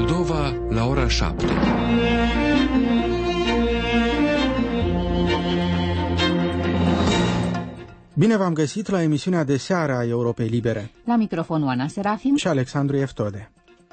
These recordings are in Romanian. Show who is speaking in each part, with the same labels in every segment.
Speaker 1: Moldova la ora 7.
Speaker 2: Bine v-am găsit la emisiunea de seară a Europei Libere.
Speaker 3: La microfon Oana Serafim
Speaker 2: și Alexandru Eftode.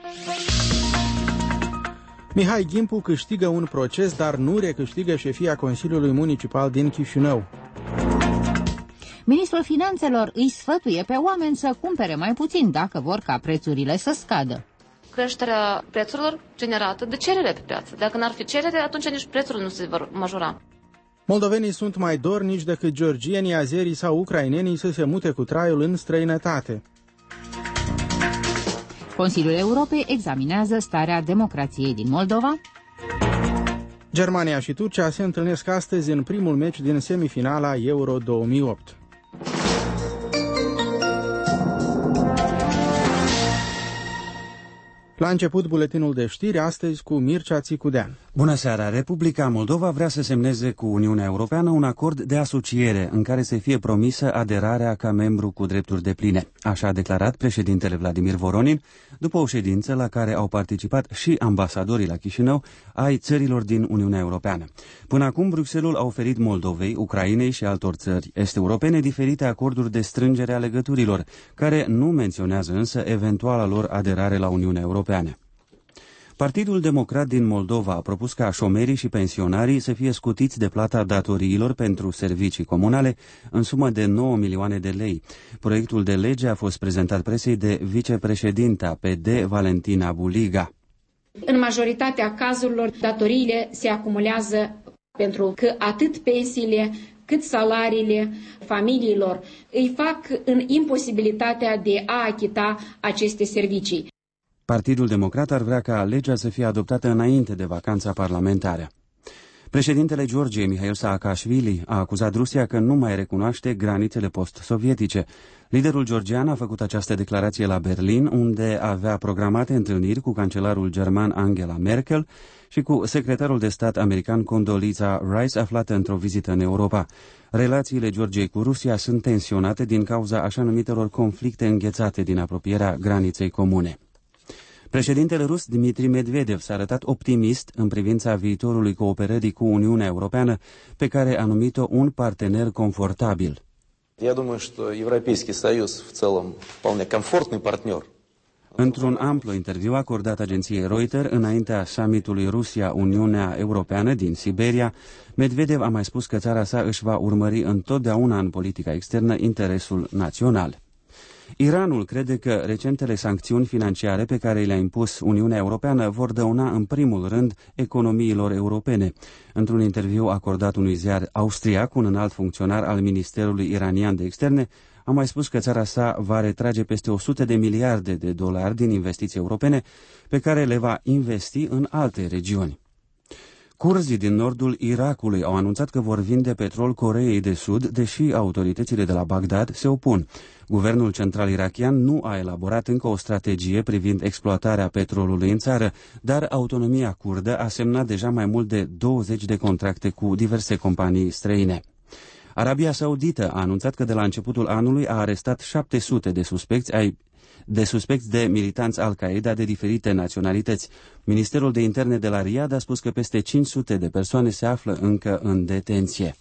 Speaker 2: Mihai Gimpu câștigă un proces, dar nu recâștigă șefia Consiliului Municipal din Chișinău.
Speaker 3: Ministrul Finanțelor îi sfătuie pe oameni să cumpere mai puțin dacă vor ca prețurile să scadă.
Speaker 4: Creșterea prețurilor generată de cerere pe piață. Dacă n-ar fi cerere, atunci nici prețurile nu se vor majora.
Speaker 2: Moldovenii sunt mai dornici decât georgienii, azerii sau ucrainenii să se mute cu traiul în străinătate.
Speaker 3: Consiliul Europei examinează starea democrației din Moldova.
Speaker 2: Germania și Turcia se întâlnesc astăzi în primul meci din semifinala Euro 2008. La început, buletinul de știri, astăzi cu Mircea Țicudean.
Speaker 5: Bună seara! Republica Moldova vrea să semneze cu Uniunea Europeană un acord de asociere în care să fie promisă aderarea ca membru cu drepturi depline. Așa a declarat președintele Vladimir Voronin după o ședință la care au participat și ambasadorii la Chișinău ai țărilor din Uniunea Europeană. Până acum, Bruxelles a oferit Moldovei, Ucrainei și altor țări est-europene diferite acorduri de strângere a legăturilor, care nu menționează însă eventuala lor aderare la Uniunea Europeană. Partidul Democrat din Moldova a propus ca șomerii și pensionarii să fie scutiți de plata datoriilor pentru servicii comunale în sumă de 9 milioane de lei. Proiectul de lege a fost prezentat presei de vicepreședinta PD Valentina Buliga.
Speaker 6: În majoritatea cazurilor, datoriile se acumulează pentru că atât pensiile cât salariile familiilor îi fac în imposibilitatea de a achita aceste servicii.
Speaker 5: Partidul Democrat ar vrea ca legea să fie adoptată înainte de vacanța parlamentară. Președintele Georgiei, Mihail Saakashvili, a acuzat Rusia că nu mai recunoaște granițele post-sovietice. Liderul georgian a făcut această declarație la Berlin, unde avea programate întâlniri cu cancelarul german Angela Merkel și cu secretarul de stat american Condoleezza Rice, aflată într-o vizită în Europa. Relațiile Georgiei cu Rusia sunt tensionate din cauza așa numitelor conflicte înghețate din apropierea graniței comune. Președintele rus Dmitri Medvedev s-a arătat optimist în privința viitorului cooperării cu Uniunea Europeană, pe care a numit-o un partener confortabil. Într-un amplu interviu acordat agenției Reuters înaintea summitului Rusia-Uniunea Europeană din Siberia, Medvedev a mai spus că țara sa își va urmări întotdeauna în politica externă interesul național. Iranul crede că recentele sancțiuni financiare pe care le-a impus Uniunea Europeană vor dăuna în primul rând economiilor europene. Într-un interviu acordat unui ziar austriac, un înalt funcționar al Ministerului Iranian de Externe a mai spus că țara sa va retrage peste 100 de miliarde de dolari din investiții europene pe care le va investi în alte regiuni. Curzii din nordul Irakului au anunțat că vor vinde petrol Coreei de Sud, deși autoritățile de la Bagdad se opun. Guvernul central irakian nu a elaborat încă o strategie privind exploatarea petrolului în țară, dar autonomia kurdă a semnat deja mai mult de 20 de contracte cu diverse companii străine. Arabia Saudită a anunțat că de la începutul anului a arestat 700 de suspecți de militanți Al-Qaeda de diferite naționalități. Ministerul de Interne de la Riyadh a spus că peste 500 de persoane se află încă în detenție.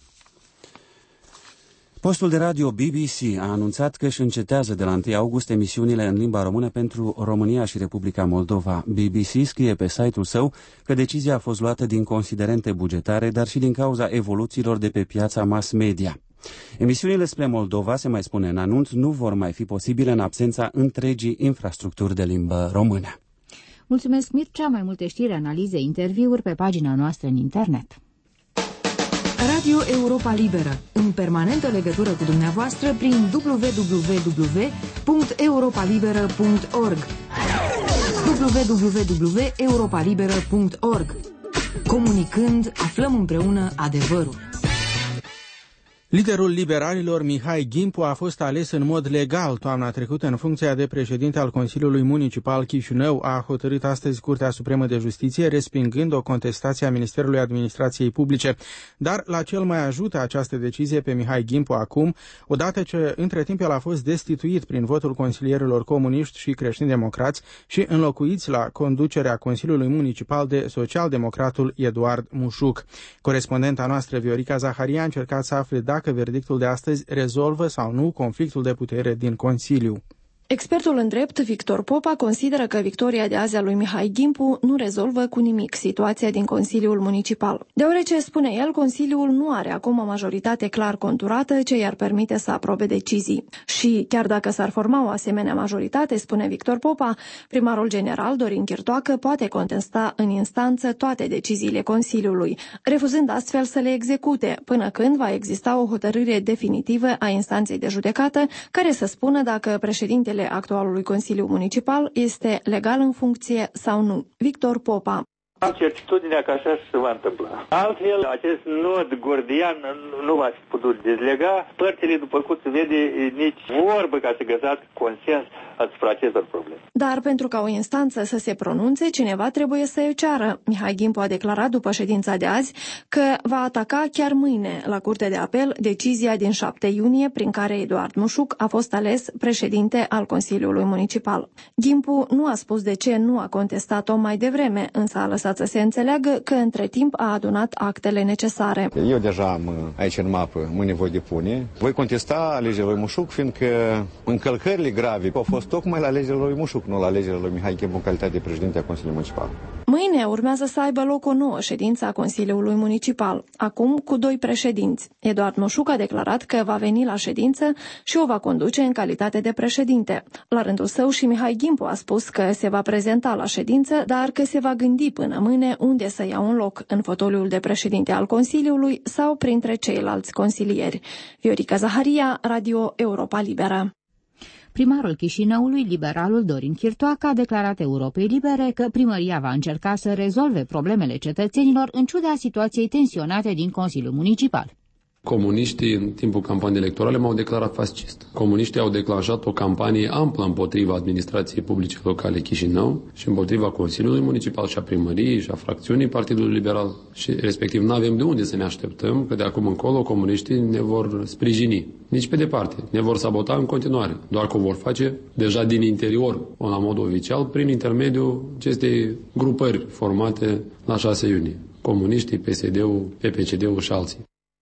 Speaker 5: Postul de radio BBC a anunțat că își încetează de la 1 august emisiunile în limba română pentru România și Republica Moldova. BBC scrie pe site-ul său că decizia a fost luată din considerente bugetare, dar și din cauza evoluțiilor de pe piața mass media. Emisiunile spre Moldova, se mai spune în anunț, nu vor mai fi posibile în absența întregii infrastructuri de limbă română.
Speaker 3: Mulțumesc, Mircea. Mai multe știri, analize, interviuri pe pagina noastră în internet.
Speaker 7: Radio Europa Liberă, în permanentă legătură cu dumneavoastră prin www.europalibera.org www.europalibera.org. Comunicând, aflăm împreună adevărul.
Speaker 2: Liderul liberalilor, Mihai Gimpu, a fost ales în mod legal toamna trecută în funcția de președinte al Consiliului Municipal Chișinău, a hotărât astăzi Curtea Supremă de Justiție, respingând o contestație a Ministerului Administrației Publice. Dar la cel mai ajută această decizie pe Mihai Gimpu acum, odată ce între timp el a fost destituit prin votul consilierilor comuniști și creștini-democrați și înlocuiți la conducerea Consiliului Municipal de social-democratul Eduard Mușuc. Corespondenta noastră, Viorica Zaharia, a încercat să afle dacă verdictul de astăzi rezolvă sau nu conflictul de putere din Consiliu.
Speaker 1: Expertul în drept, Victor Popa, consideră că victoria de azi a lui Mihai Gimpu nu rezolvă cu nimic situația din Consiliul Municipal. Deoarece, spune el, Consiliul nu are acum o majoritate clar conturată ce i-ar permite să aprobe decizii. Și chiar dacă s-ar forma o asemenea majoritate, spune Victor Popa, primarul general Dorin Chirtoacă poate contesta în instanță toate deciziile Consiliului, refuzând astfel să le execute, până când va exista o hotărâre definitivă a instanței de judecată care să spună dacă președintele actualului Consiliu Municipal este legal în funcție sau nu. Victor Popa.
Speaker 8: Am certitudinea că așa se va întâmpla. Altfel, acest nod gordian nu va fi putut dezlega. Părțile, după cum se vede, nici vorbă ca să găsească consens asupra acestor probleme.
Speaker 1: Dar pentru ca o instanță să se pronunțe, cineva trebuie să o ceară. Mihai Gimpu a declarat după ședința de azi că va ataca chiar mâine la Curtea de Apel decizia din 7 iunie prin care Eduard Mușuc a fost ales președinte al Consiliului Municipal. Gimpu nu a spus de ce nu a contestat-o mai devreme, însă a lăsat să se înțeleagă că între timp a adunat actele necesare.
Speaker 9: Eu deja am aici în mapă, mâine voi depune. Voi contesta alegerea lui Mușuc, fiindcă încălcările grave au fost tocmai la alegerea lui Mușuc, nu la alegerea lui Mihai Gimpu în calitate de președinte a Consiliului Municipal.
Speaker 1: Mâine urmează să aibă loc o nouă ședință a Consiliului Municipal, acum cu 2 președinți. Eduard Mușuc a declarat că va veni la ședință și o va conduce în calitate de președinte. La rândul său și Mihai Gimpu a spus că se va prezenta la ședință, dar că se va gândi până mâine unde să ia un loc, în fotoliul de președinte al Consiliului sau printre ceilalți consilieri. Viorica Zaharia, Radio Europa Liberă.
Speaker 3: Primarul Chișinăului, liberalul Dorin Chirtoacă, a declarat Europei Libere că primăria va încerca să rezolve problemele cetățenilor în ciuda situației tensionate din Consiliul Municipal.
Speaker 10: Comuniștii, în timpul campaniei electorale, m-au declarat fascist. Comuniștii au declanșat o campanie amplă împotriva administrației publice locale Chișinău și împotriva Consiliului Municipal și a primăriei și a fracțiunii Partidului Liberal. Și respectiv nu avem de unde să ne așteptăm că de acum încolo comuniștii ne vor sprijini. Nici pe departe. Ne vor sabota în continuare. Doar că o vor face deja din interior, la mod oficial, prin intermediul acestei grupări formate la 6 iunie. Comuniștii, PSD-ul, PPCD-ul și alții.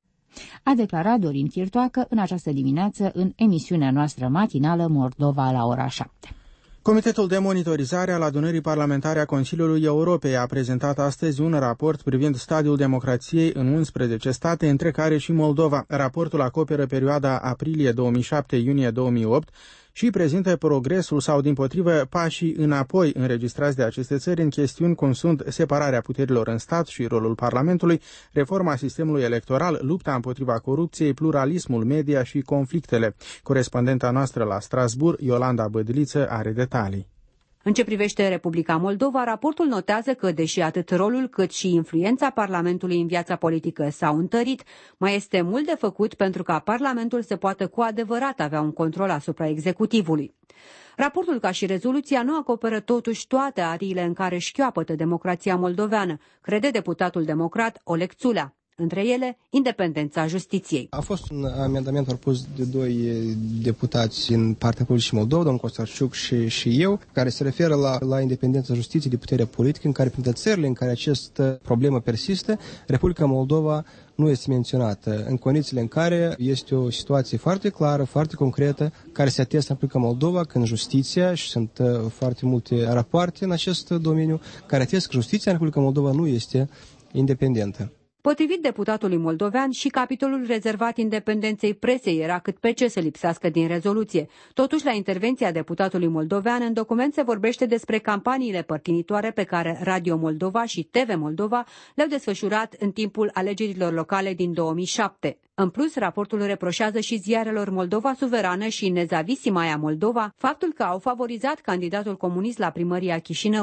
Speaker 3: A declarat Dorin Chirtoacă în această dimineață în emisiunea noastră matinală Moldova la ora 7.
Speaker 2: Comitetul de monitorizare al adunării parlamentare a Consiliului Europei a prezentat astăzi un raport privind stadiul democrației în 11 state, între care și Moldova. Raportul acoperă perioada aprilie 2007-iunie 2008 și prezintă progresul sau, dimpotrivă, pașii înapoi înregistrați de aceste țări în chestiuni cum sunt separarea puterilor în stat și rolul Parlamentului, reforma sistemului electoral, lupta împotriva corupției, pluralismul media și conflictele. Corespondenta noastră la Strasbourg, Iolanda Bădliță, are detalii.
Speaker 11: În ce privește Republica Moldova, raportul notează că, deși atât rolul cât și influența Parlamentului în viața politică s-au întărit, mai este mult de făcut pentru ca Parlamentul să poată cu adevărat avea un control asupra executivului. Raportul, ca și rezoluția, nu acoperă totuși toate ariile în care șchioapătă democrația moldoveană, crede deputatul democrat Oleg Țulea. Între ele, independența justiției.
Speaker 12: A fost un amendament propus de 2 deputați din partea Republicii Moldova, domnul Costarciuc și eu, care se referă la independența justiției de puterea politică, în care printre țările în care această problemă persistă, Republica Moldova nu este menționată, în condițiile în care este o situație foarte clară, foarte concretă, care se atestă în Republica Moldova, când justiția, și sunt foarte multe rapoarte în acest domeniu, care atestă că justiția în Republica Moldova nu este independentă.
Speaker 11: Potrivit deputatului moldovean, și capitolul rezervat independenței presei era cât pe ce să lipsească din rezoluție. Totuși, la intervenția deputatului moldovean, în document se vorbește despre campaniile părtinitoare pe care Radio Moldova și TV Moldova le-au desfășurat în timpul alegerilor locale din 2007. În plus, raportul reproșează și ziarelor Moldova Suverană și Nezavisimoaia Moldova faptul că au favorizat candidatul comunist la primăria Chișinăului.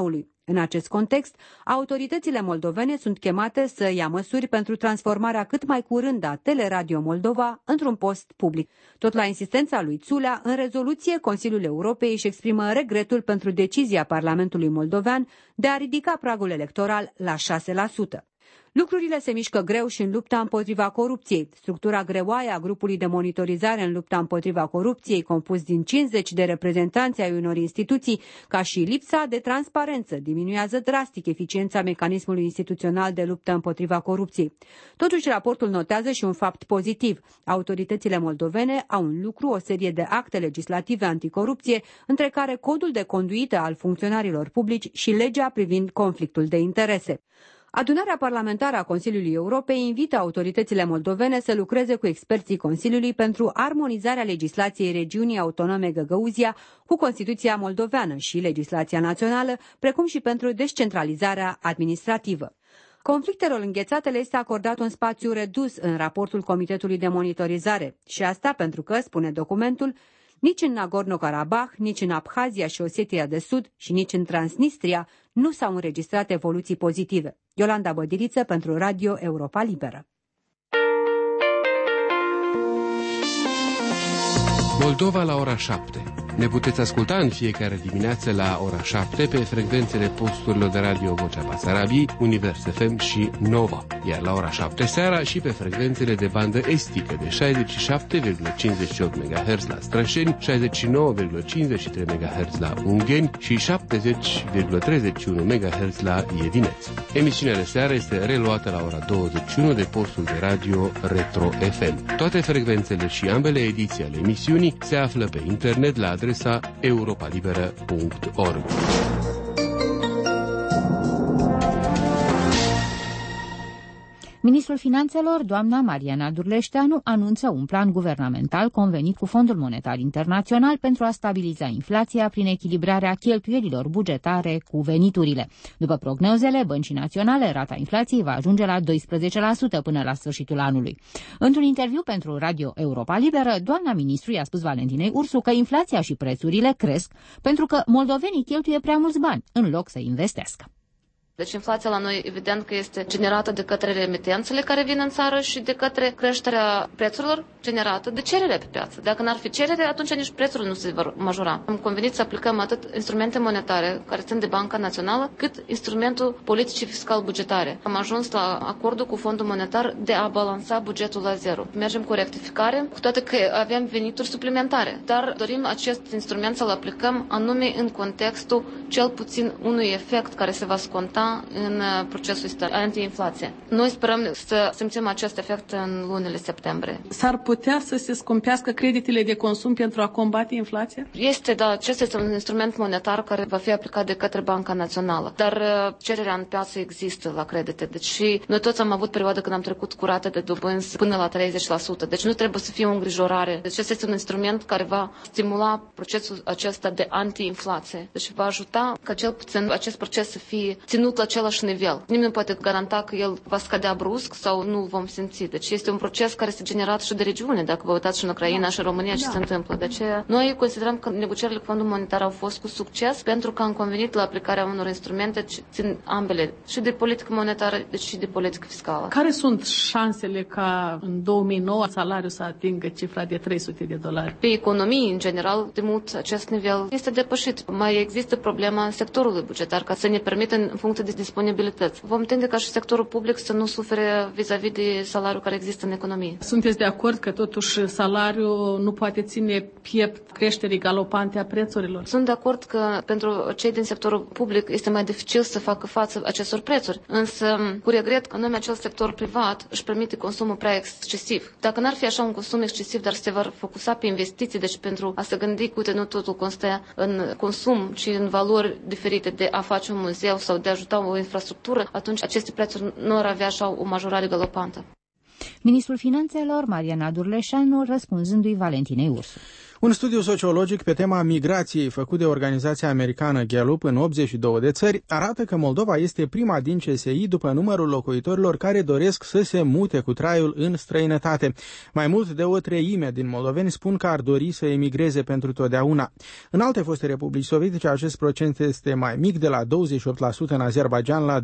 Speaker 11: În acest context, autoritățile moldovene sunt chemate să ia măsuri pentru transformarea cât mai curând a Teleradio Moldova într-un post public. Tot la insistența lui Țulea, în rezoluție, Consiliul Europei își exprimă regretul pentru decizia Parlamentului moldovean de a ridica pragul electoral la 6%. Lucrurile se mișcă greu și în lupta împotriva corupției. Structura greoaie a grupului de monitorizare în lupta împotriva corupției, compus din 50 de reprezentanți ai unor instituții, ca și lipsa de transparență, diminuează drastic eficiența mecanismului instituțional de luptă împotriva corupției. Totuși, raportul notează și un fapt pozitiv. Autoritățile moldovene au în lucru o serie de acte legislative anticorupție, între care codul de conduită al funcționarilor publici și legea privind conflictul de interese. Adunarea parlamentară a Consiliului Europei invită autoritățile moldovene să lucreze cu experții Consiliului pentru armonizarea legislației regiunii autonome Găgăuzia cu Constituția moldoveană și legislația națională, precum și pentru descentralizarea administrativă. Conflictelor înghețate le este acordat un spațiu redus în raportul Comitetului de Monitorizare și asta pentru că, spune documentul, nici în Nagorno-Karabakh, nici în Abhazia și Osetia de Sud și nici în Transnistria nu s-au înregistrat evoluții pozitive. Iolanda Bădiriță pentru Radio Europa Liberă.
Speaker 13: Moldova la ora 7. Ne puteți asculta în fiecare dimineață la ora 7 pe frecvențele posturilor de radio Vocea Basarabiei, Univers FM și Nova, iar la ora 7 seara și pe frecvențele de bandă estică de 67,58 MHz la Strășeni, 69,53 MHz la Ungheni și 70,31 MHz la Iedineț. Emisiunea de seară este reluată la ora 21 de postul de radio Retro FM. Toate frecvențele și ambele ediții ale emisiunii se află pe internet la adresa europalibera.org.
Speaker 3: Ministrul Finanțelor, doamna Mariana Durleșteanu, anunță un plan guvernamental convenit cu Fondul Monetar Internațional pentru a stabiliza inflația prin echilibrarea cheltuielilor bugetare cu veniturile. După prognozele Băncii Naționale, rata inflației va ajunge la 12% până la sfârșitul anului. Într-un interviu pentru Radio Europa Liberă, doamna ministru i-a spus Valentinei Ursu că inflația și prețurile cresc pentru că moldovenii cheltuie prea mulți bani în loc să investească.
Speaker 4: Deci inflația la noi evident că este generată de către remitențele care vin în țară și de către creșterea prețurilor generată de cerere pe piață. Dacă n-ar fi cerere, atunci nici prețurile nu se vor majora. Am convenit să aplicăm atât instrumente monetare care țin de Banca Națională, cât instrumentul politicii fiscal-bugetare. Am ajuns la acordul cu Fondul Monetar de a balansa bugetul la zero. Mergem cu rectificare, cu toate că avem venituri suplimentare, dar dorim acest instrument să-l aplicăm anume în contextul cel puțin unui efect care se va sconta în procesul anti-inflație. Noi sperăm să simțim acest efect în lunile septembrie.
Speaker 14: S-ar putea să se scumpească creditele de consum pentru a combate inflația?
Speaker 4: Acesta este un instrument monetar care va fi aplicat de către Banca Națională. Dar cererea în piață există la credite. Deci noi toți am avut perioade când am trecut cu rate de dobânzi până la 30%. Deci nu trebuie să fie o îngrijorare. Deci acesta este un instrument care va stimula procesul acesta de anti-inflație. Deci va ajuta ca cel puțin acest proces să fie ținut la același nivel. Nimeni nu poate garanta că el va scădea brusc sau nu vom simți. Deci este un proces care este generat și de regiune. Dacă vă uitați și în Ucraina și în România ce se întâmplă. De aceea noi considerăm că negocierile cu Fondul Monetar au fost cu succes pentru că am convenit la aplicarea unor instrumente ce țin ambele, și de politică monetară, deci și de politică fiscală.
Speaker 14: Care sunt șansele ca în 2009 salariul să atingă cifra de $300?
Speaker 4: Pe economie, în general, de mult acest nivel este depășit. Mai există problema sectorului bugetar ca să ne permită în funcție de disponibilități. Vom tinde ca și sectorul public să nu sufere vis-a-vis de salariul care există în economie.
Speaker 14: Sunteți de acord că totuși salariul nu poate ține piept creșterii galopante a prețurilor?
Speaker 4: Sunt de acord că pentru cei din sectorul public este mai dificil să facă față acestor prețuri, însă cu regret că anume acel sector privat își permite consumul prea excesiv. Dacă n-ar fi așa un consum excesiv, dar se vor focusa pe investiții, deci pentru a se gândi că nu totul constă în consum, ci în valori diferite de a face un muzeu sau de a ajuta o infrastructură, atunci aceste prețuri nu ar avea așa o majorare galopantă.
Speaker 3: Ministrul Finanțelor, Mariana Durleșteanu, răspunzându-i Valentinei Ursu.
Speaker 2: Un studiu sociologic pe tema migrației făcut de organizația americană Gallup în 82 de țări arată că Moldova este prima din CSI după numărul locuitorilor care doresc să se mute cu traiul în străinătate. Mai mult de o treime din moldoveni spun că ar dori să emigreze pentru totdeauna. În alte foste republici sovietice acest procent este mai mic, de la 28% în Azerbaidjan la 12%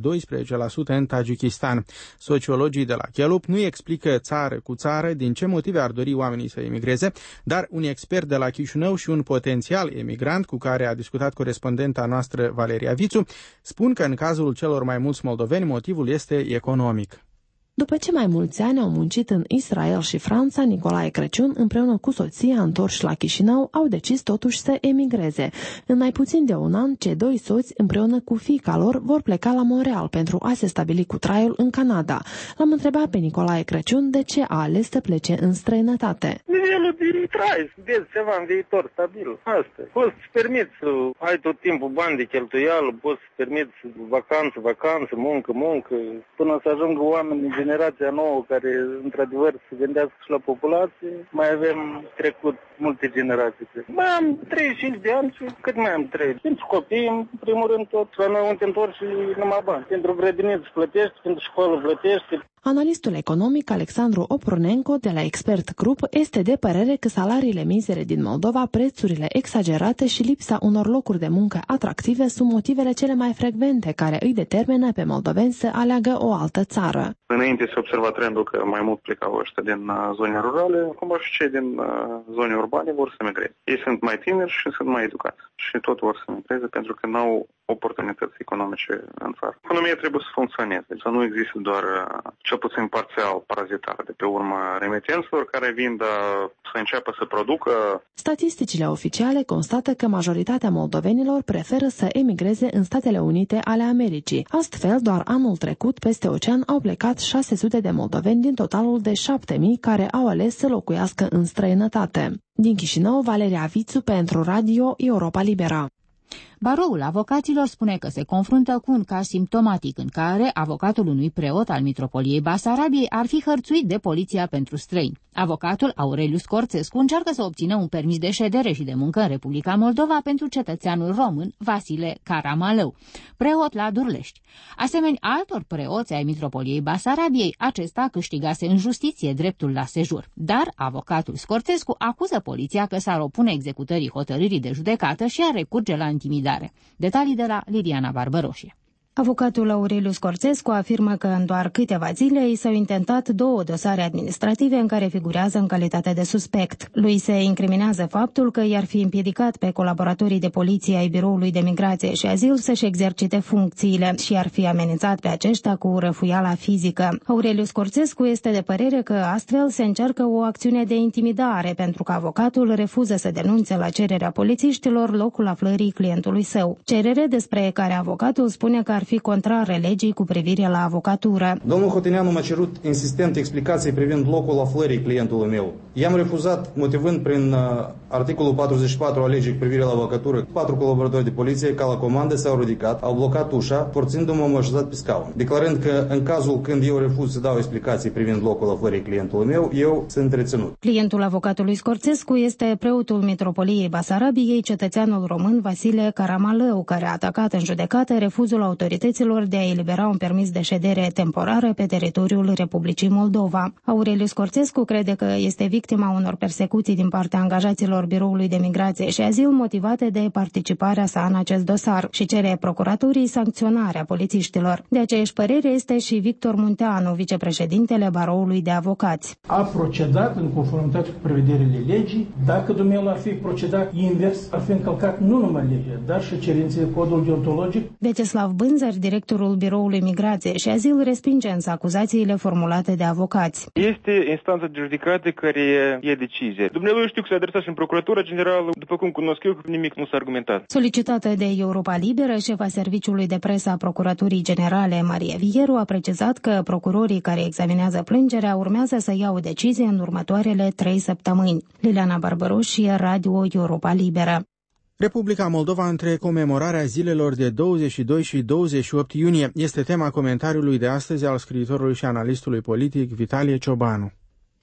Speaker 2: în Tajikistan. Sociologii de la Gallup nu explică țară cu țară din ce motive ar dori oamenii să emigreze, dar un expert de la Chișinău și un potențial emigrant cu care a discutat corespondenta noastră Valeria Vițu spun că în cazul celor mai mulți moldoveni motivul este economic.
Speaker 1: După ce mai mulți ani au muncit în Israel și Franța, Nicolae Crăciun, împreună cu soția întorși la Chișinău, au decis totuși să emigreze. În mai puțin de un an, cei doi soți, împreună cu fiica lor, vor pleca la Montreal pentru a se stabili cu traiul în Canada. L-am întrebat pe Nicolae Crăciun de ce a ales să plece în străinătate.
Speaker 15: Nivelul de trai, să vezi ceva în viitor stabil. Asta. Poți să-ți permiți să ai tot timpul bani de cheltuială, poți să-ți permiți vacanță, muncă, până să ajungă oameni generația nouă care, într-adevăr, se gândească și la populație. Mai avem trecut multe generații. Mai am 35 de ani și cât mai am 3. Pentru copii, în primul rând, tot. La noi unde te întorci și numai bani. Pentru grădiniță plătești, pentru școală plătești.
Speaker 1: Analistul economic Alexandru Opronenko de la Expert Group este de părere că salariile mizere din Moldova, prețurile exagerate și lipsa unor locuri de muncă atractive sunt motivele cele mai frecvente care îi determină pe moldoveni să aleagă o altă țară.
Speaker 16: Înainte se observa trendul că mai mult plecau ăștia din zone rurale, acum și cei din zone urbane vor să migreze. Ei sunt mai tineri și sunt mai educați și tot vor să migreze pentru că nu au oportunități economice în țară. Economia trebuie să funcționeze, să nu există doar cel puțin parțial parazitare de pe urma remitenților care vin să înceapă să producă.
Speaker 1: Statisticile oficiale constată că majoritatea moldovenilor preferă să emigreze în Statele Unite ale Americii. Astfel, doar anul trecut, peste ocean, au plecat 600 de moldoveni din totalul de 7.000 care au ales să locuiască în străinătate. Din Chișinău, Valeria Vițu pentru Radio Europa Libera.
Speaker 3: Baroul avocaților spune că se confruntă cu un caz simptomatic în care avocatul unui preot al Mitropoliei Basarabiei ar fi hărțuit de poliția pentru străini. Avocatul Aureliu Scorțescu încearcă să obțină un permis de ședere și de muncă în Republica Moldova pentru cetățeanul român Vasile Caramalău, preot la Durlești. Asemeni altor preoți ai Mitropoliei Basarabiei, acesta câștigase în justiție dreptul la sejur. Dar avocatul Scorțescu acuză poliția că s-ar opune executării hotărârii de judecată și ar recurge la intimidare. Detalii de la Liliana Barbăroșie.
Speaker 17: Avocatul Aureliu Scorțescu afirmă că în doar câteva zile i s-au intentat 2 dosare administrative în care figurează în calitate de suspect. Lui se incriminează faptul că i-ar fi împiedicat pe colaboratorii de poliție ai Biroului de Migrație și Azil să-și exercite funcțiile și ar fi amenințat pe aceștia cu răfuiala fizică. Aureliu Scorțescu este de părere că astfel se încearcă o acțiune de intimidare pentru că avocatul refuză să denunțe la cererea polițiștilor locul aflării clientului său. Cerere despre care avocatul spune că ar fi contrare legii cu privire la avocatură.
Speaker 18: Domnul Hotineanu m-a cerut insistent explicații privind locul aflării clientului meu. I-am refuzat, motivând prin articolul 44 al legii cu privire la avocatură. 4 colaboratori de poliție, ca la comandă, s-au ridicat, au blocat ușa, forțându-mă așezat pe scaun, declarând că în cazul când eu refuz să dau explicații privind locul aflării clientului meu, eu sunt reținut.
Speaker 17: Clientul avocatului Scorțescu este preotul Mitropoliei Basarabiei, cetățeanul român Vasile Caramalău, care a atacat în judecată refuzul autorităților de a elibera un permis de ședere temporară pe teritoriul Republicii Moldova. Aureliu Scorțescu crede că este victima unor persecuții din partea angajaților Biroului de Migrație și Azil motivate de participarea sa în acest dosar și cere procuraturii sancționarea polițiștilor. De aceeași părere este și Victor Munteanu, vicepreședintele Baroului de Avocați.
Speaker 19: A procedat în conformitate cu prevederile legii. Dacă domnul ar fi procedat invers, ar fi încălcat nu numai legea, dar și cerințele codului deontologic.
Speaker 17: Veceslav Bânzăr, directorul Biroului Migrație și Azil, respinge însă acuzațiile formulate de avocați.
Speaker 20: Este instanța de judecată care e decizie. Dumnealui știu că se adresează în Procuratura Generală, după cum cunosc eu, nimic nu s-a argumentat.
Speaker 17: Solicitată de Europa Liberă, șefa Serviciului de Presă a Procuraturii Generale, Maria Vieru, a precizat că procurorii care examinează plângerea urmează să iau o decizie în următoarele 3 săptămâni. Liliana Barbăroșie, Radio Europa Liberă.
Speaker 2: Republica Moldova între comemorarea zilelor de 22 și 28 iunie este tema comentariului de astăzi al scriitorului și analistului politic Vitalie Ciobanu.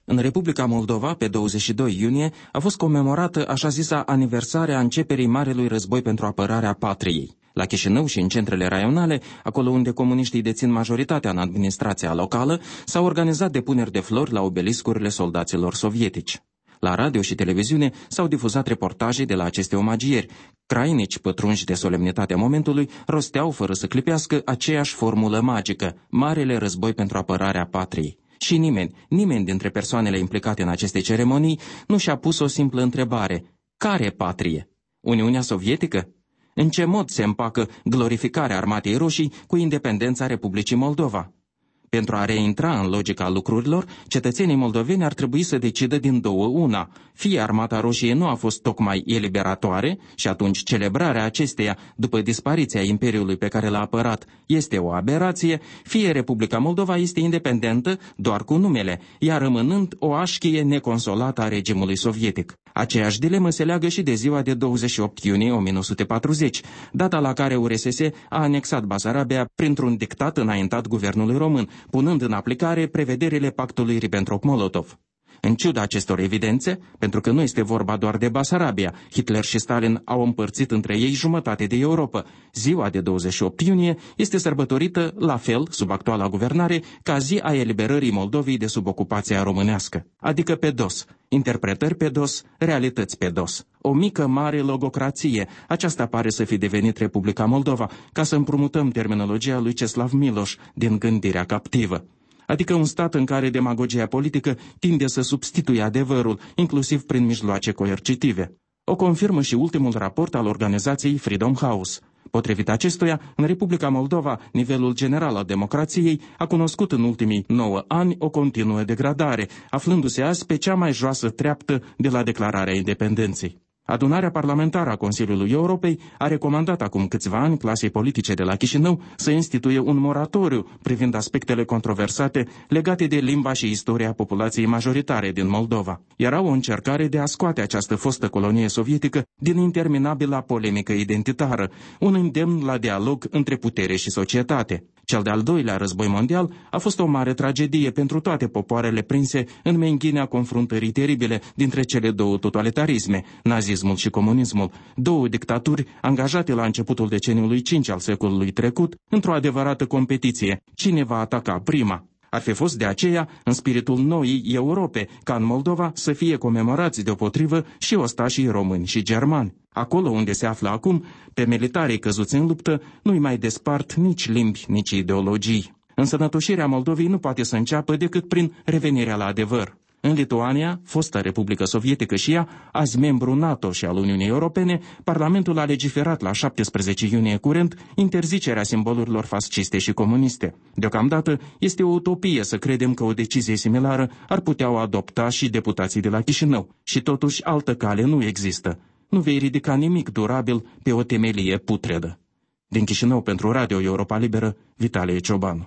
Speaker 21: În Republica Moldova, pe 22 iunie, a fost comemorată așa zisa aniversare a începerii Marelui Război pentru apărarea patriei. La Chișinău și în centrele raionale, acolo unde comuniștii dețin majoritatea în administrația locală, s-au organizat depuneri de flori la obeliscurile soldaților sovietici. La radio și televiziune s-au difuzat reportaje de la aceste omagieri. Crainici pătrunși de solemnitatea momentului rosteau fără să clipească aceeași formulă magică, Marele Război pentru apărarea patriei. Și nimeni dintre persoanele implicate în aceste ceremonii nu și-a pus o simplă întrebare. Care patrie? Uniunea Sovietică? În ce mod se împacă glorificarea Armatei Roșii cu independența Republicii Moldova? Pentru a reintra în logica lucrurilor, cetățenii moldoveni ar trebui să decidă din două una. Fie Armata Roșie nu a fost tocmai eliberatoare și atunci celebrarea acesteia după dispariția Imperiului pe care l-a apărat este o aberație, fie Republica Moldova este independentă doar cu numele, iar rămânând o așchie neconsolată a regimului sovietic. Aceeași dilemă se leagă și de ziua de 28 iunie 1940, data la care URSS a anexat Basarabia printr-un dictat înaintat guvernului român, punând în aplicare prevederile pactului Ribbentrop-Molotov. În ciuda acestor evidențe, pentru că nu este vorba doar de Basarabia, Hitler și Stalin au împărțit între ei jumătate de Europa. Ziua de 28 iunie este sărbătorită la fel, sub actuala guvernare, ca zi a eliberării Moldovei de sub ocupația românească, adică pe dos. Interpretări pe dos, realități pe dos. O mică, mare logocrație, aceasta pare să fi devenit Republica Moldova, ca să împrumutăm terminologia lui Ceslav Miloș din Gândirea captivă. Adică un stat în care demagogia politică tinde să substituie adevărul, inclusiv prin mijloace coercitive. O confirmă și ultimul raport al organizației Freedom House. Potrivit acestuia, în Republica Moldova, nivelul general al democrației a cunoscut în ultimii 9 ani o continuă degradare, aflându-se azi pe cea mai joasă treaptă de la declararea independenței. Adunarea parlamentară a Consiliului Europei a recomandat acum câțiva ani clasei politice de la Chișinău să instituie un moratoriu privind aspectele controversate legate de limba și istoria populației majoritare din Moldova. Era o încercare de a scoate această fostă colonie sovietică din interminabila polemică identitară, un îndemn la dialog între putere și societate. Cel de-al doilea război mondial a fost o mare tragedie pentru toate popoarele prinse în menghinea confruntării teribile dintre cele două totalitarisme, nazismul și comunismul, două dictaturi angajate la începutul deceniului 5 al secolului trecut într-o adevărată competiție. Cine va ataca prima? Ar fi fost de aceea, în spiritul noii Europe, ca în Moldova să fie comemorați deopotrivă și ostașii români și germani. Acolo unde se află acum, pe militarii căzuți în luptă, nu-i mai despart nici limbi, nici ideologii. Însănătoșirea Moldovei nu poate să înceapă decât prin revenirea la adevăr. În Lituania, fosta Republică Sovietică și ea, azi membru NATO și al Uniunii Europene, Parlamentul a legiferat la 17 iunie curent interzicerea simbolurilor fasciste și comuniste. Deocamdată este o utopie să credem că o decizie similară ar putea o adopta și deputații de la Chișinău. Și totuși altă cale nu există. Nu vei ridica nimic durabil pe o temelie putredă. Din Chișinău pentru Radio Europa Liberă, Vitalie Ciobanu.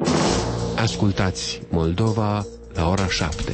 Speaker 13: Ascultați Moldova la ora 7.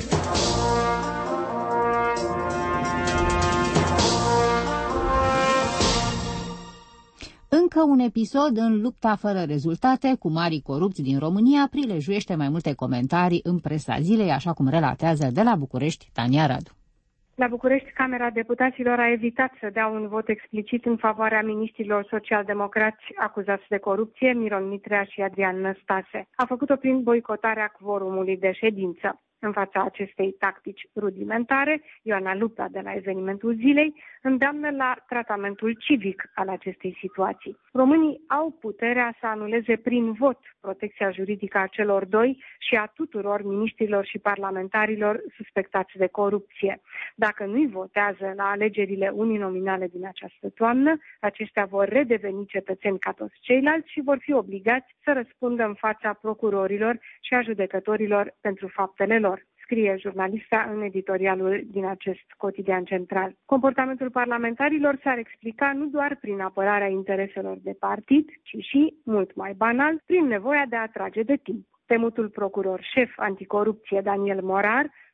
Speaker 3: Încă un episod în lupta fără rezultate cu marii corupți din România prilejuiește mai multe comentarii în presa zilei, așa cum relatează de la București Tania Radu.
Speaker 22: La București, Camera Deputaților a evitat să dea un vot explicit în favoarea miniștrilor social-democrați acuzați de corupție, Miron Mitrea și Adrian Năstase. A făcut-o prin boicotarea quorumului de ședință. În fața acestei tactici rudimentare, Ioana Lupta de la Evenimentul Zilei îndeamnă la tratamentul civic al acestei situații. Românii au puterea să anuleze prin vot protecția juridică a celor doi și a tuturor miniștrilor și parlamentarilor suspectați de corupție. Dacă nu-i votează la alegerile uninominale din această toamnă, aceștia vor redeveni cetățeni ca toți ceilalți și vor fi obligați să răspundă în fața procurorilor și a judecătorilor pentru faptele lor, scrie jurnalista în editorialul din acest cotidian central. Comportamentul parlamentarilor s-ar explica nu doar prin apărarea intereselor de partid, ci și, mult mai banal, prin nevoia de a trage de timp. Temutul procuror șef anticorupție Daniel Morar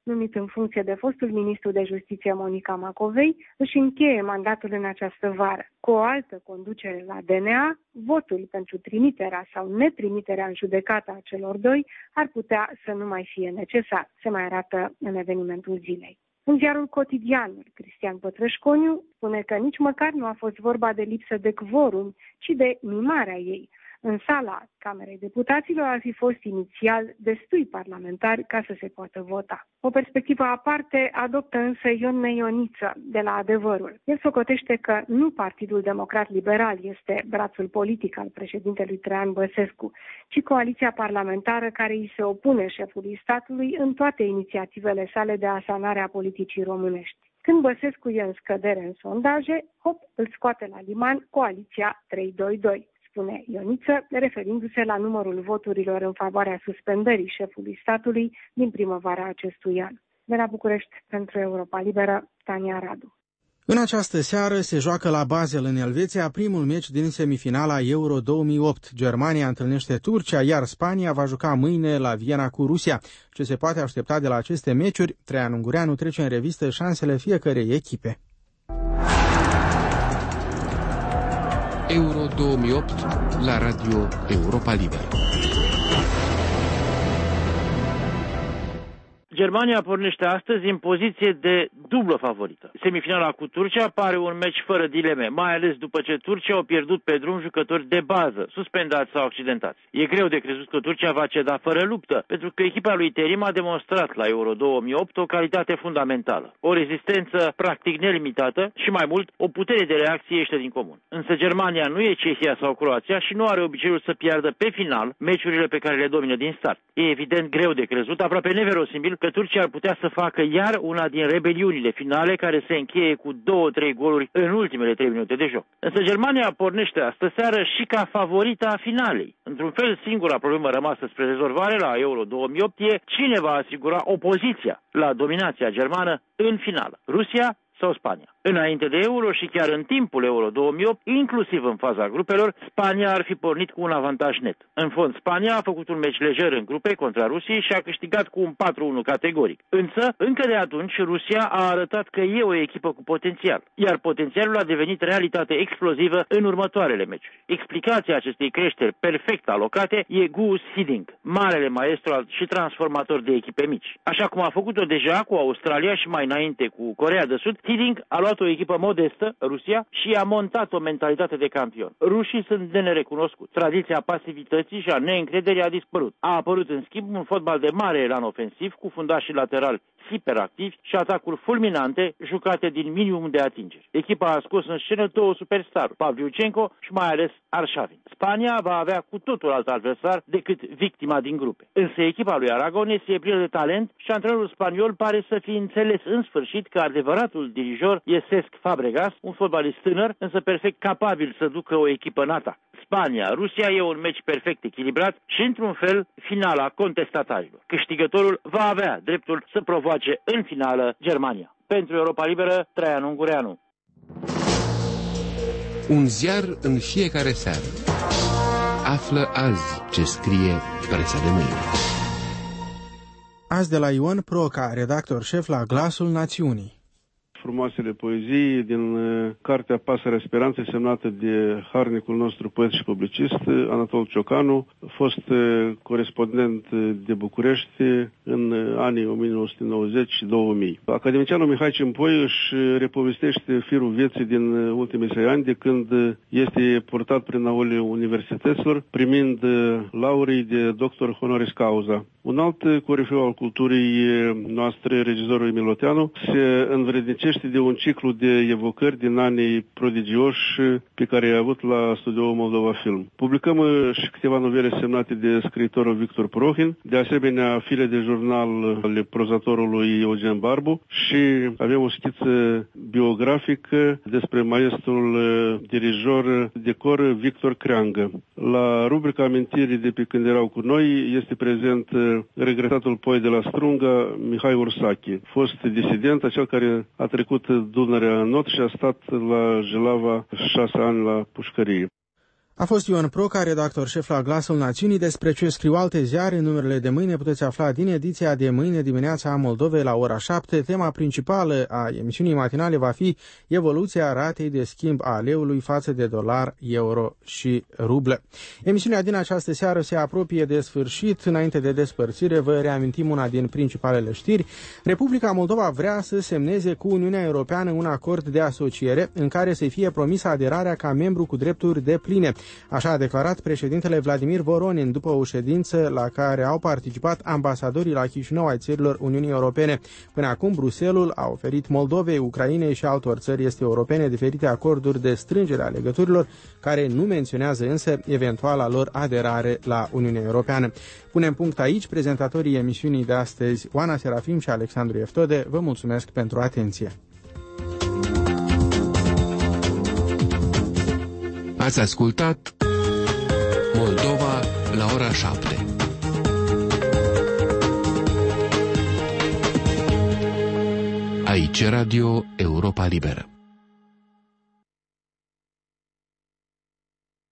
Speaker 22: numit în funcție de fostul ministru de justiție Monica Macovei, își încheie mandatul în această vară. Cu o altă conducere la DNA, votul pentru trimiterea sau netrimiterea în judecată a celor doi ar putea să nu mai fie necesar, se mai arată în evenimentul zilei. În ziarul Cotidianul, Cristian Pătrășconiu spune că nici măcar nu a fost vorba de lipsă de quorum, ci de mimarea ei. În sala Camerei Deputaților ar fi fost inițial destui parlamentari ca să se poată vota. O perspectivă aparte adoptă însă Ion Meioniță de la Adevărul. El socotește că nu Partidul Democrat Liberal este brațul politic al președintelui Traian Băsescu, ci coaliția parlamentară care îi se opune șefului statului în toate inițiativele sale de asanare a politicii românești. Când Băsescu e în scădere în sondaje, hop, îl scoate la liman coaliția 322. Spune Ioniță, referindu-se la numărul voturilor în favoarea suspendării șefului statului din primăvara acestui an. De la București, pentru Europa Liberă, Tania Radu.
Speaker 2: În această seară se joacă la Basel, în Elveția, primul meci din semifinala Euro 2008. Germania întâlnește Turcia, iar Spania va juca mâine la Viena cu Rusia. Ce se poate aștepta de la aceste meciuri? Traian Ungureanu trece în revistă șansele fiecărei echipe.
Speaker 13: Euro 2008 la Radio Europa Liberă.
Speaker 5: Germania pornește astăzi în poziție de dublă favorită. Semifinala cu Turcia pare un meci fără dileme, mai ales după ce Turcia au pierdut pe drum jucători de bază, suspendați sau accidentați. E greu de crezut că Turcia va ceda fără luptă, pentru că echipa lui Terim a demonstrat la Euro 2008 o calitate fundamentală, o rezistență practic nelimitată și, mai mult, o putere de reacție ieșită din comun. Însă Germania nu e Cehia sau Croația și nu are obiceiul să piardă pe final meciurile pe care le domină din start. E evident greu de crezut, aproape neverosimil, că Turcia ar putea să facă iar una din rebeliunile finale care se încheie cu 2-3 goluri în ultimele 3 minute de joc. Însă Germania pornește astă seară și ca favorita a finalei. Într-un fel, singura problemă rămasă spre rezolvare la Euro 2008 e cine va asigura opoziția la dominația germană în finală. Rusia sau Spania. Înainte de Euro și chiar în timpul Euro 2008, inclusiv în faza grupelor, Spania ar fi pornit cu un avantaj net. În fond, Spania a făcut un meci lejer în grupe contra Rusiei și a câștigat cu un 4-1 categoric. Însă, încă de atunci, Rusia a arătat că e o echipă cu potențial, iar potențialul a devenit realitate explozivă în următoarele meciuri. Explicația acestei creșteri perfect alocate e Guus Hiddink, marele maestru și transformator de echipe mici. Așa cum a făcut-o deja cu Australia și mai înainte cu Coreea de Sud, Hiddink a luat o echipă modestă, Rusia, și a montat o mentalitate de campion. Rușii sunt de nerecunoscut. Tradiția pasivității și a neîncrederii a dispărut. A apărut, în schimb, un fotbal de mare elan ofensiv, cu fundașii laterali hiperactivi și atacuri fulminante jucate din minimum de atingeri. Echipa a scos în scenă două superstar, Pavlyuchenko și mai ales Arșavin. Spania va avea cu totul alt adversar decât victima din grupe. Însă echipa lui Aragonés e plină de talent și antrenorul spaniol pare să fi înțeles în sfârșit că adevăratul dirijor e Cesc Fabregas, un fotbalist tânăr, însă perfect capabil să ducă o echipă în atac. Spania-Rusia e un meci perfect echilibrat și, într-un fel, finala contestatarilor. Câștigătorul va avea dreptul să provoace în finală Germania. Pentru Europa Liberă, Traian Ungureanu.
Speaker 13: Un ziar în fiecare seară. Află azi ce scrie presa de mâine.
Speaker 2: Azi de la Ion Proca, redactor șef la Glasul Națiunii.
Speaker 6: Frumoasele poezii din cartea Pasărea Speranței, semnată de harnicul nostru poet și publicist, Anatol Ciocanu, fost corespondent de București în anii 1990 și 2000. Academicianul Mihai Cimpoi își repovestește firul vieții din ultimii 6 ani, de când este purtat prin aulele universităților, primind laurii de doctor honoris causa. Un alt corifeu al culturii noastre, regizorul Emil Oteanu, se învrednicește de un ciclu de evocări din anii prodigioși pe care i-a avut la Studioul Moldova Film. Publicăm și câteva novele semnate de scriitorul Victor Prohin, de asemenea file de jurnal ale prozatorului Eugen Barbu și avem o schiță biografică despre maestrul dirijor decor Victor Creangă. La rubrica Amintiri de pe când erau cu noi este prezent regretatul poet de la Strunga, Mihai Ursache, fost disident, acel care a trecut Dunărea în not și a stat la Jelava 6 ani la pușcărie.
Speaker 2: A fost Ion Proca, redactor șef la Glasul Națiunii. Despre ce scriu alte ziare în numerele de mâine puteți afla din ediția de mâine dimineața a Moldovei la ora 7. Tema principală a emisiunii matinale va fi evoluția ratei de schimb a leului față de dolar, euro și rublă. Emisiunea din această seară se apropie de sfârșit. Înainte de despărțire, vă reamintim una din principalele știri. Republica Moldova vrea să semneze cu Uniunea Europeană un acord de asociere în care să fie promisă aderarea ca membru cu drepturi depline. Așa a declarat președintele Vladimir Voronin după o ședință la care au participat ambasadorii la Chișinău ai țărilor Uniunii Europene. Până acum, Bruxelles a oferit Moldovei, Ucrainei și altor țări este europene diferite acorduri de strângere a legăturilor, care nu menționează însă eventuala lor aderare la Uniunea Europeană. Punem punct aici. Prezentatorii emisiunii de astăzi, Oana Serafim și Alexandru Eftode, vă mulțumesc pentru atenție.
Speaker 13: Ați ascultat Moldova la ora 7. Aici Radio Europa Liberă.